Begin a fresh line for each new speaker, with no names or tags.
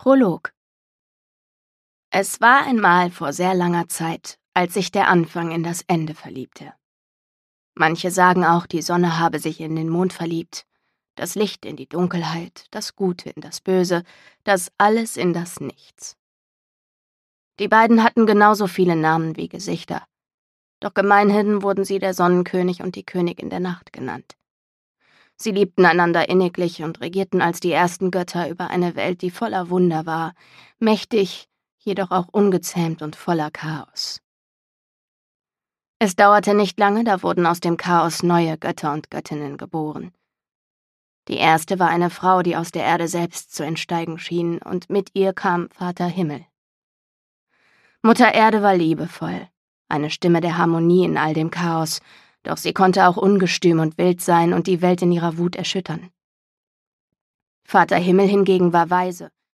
Prolog. Es war einmal vor sehr langer Zeit, als sich der Anfang in das Ende verliebte. Manche sagen auch, die Sonne habe sich in den Mond verliebt, das Licht in die Dunkelheit, das Gute in das Böse, das Alles in das Nichts. Die beiden hatten genauso viele Namen wie Gesichter, doch gemeinhin wurden sie der Sonnenkönig und die Königin der Nacht genannt. Sie liebten einander inniglich und regierten als die ersten Götter über eine Welt, die voller Wunder war, mächtig, jedoch auch ungezähmt und voller Chaos. Es dauerte nicht lange, da wurden aus dem Chaos neue Götter und Göttinnen geboren. Die erste war eine Frau, die aus der Erde selbst zu entsteigen schien, und mit ihr kam Vater Himmel. Mutter Erde war liebevoll, eine Stimme der Harmonie in all dem Chaos, doch sie konnte auch ungestüm und wild sein und die Welt in ihrer Wut erschüttern. Vater Himmel hingegen war weise,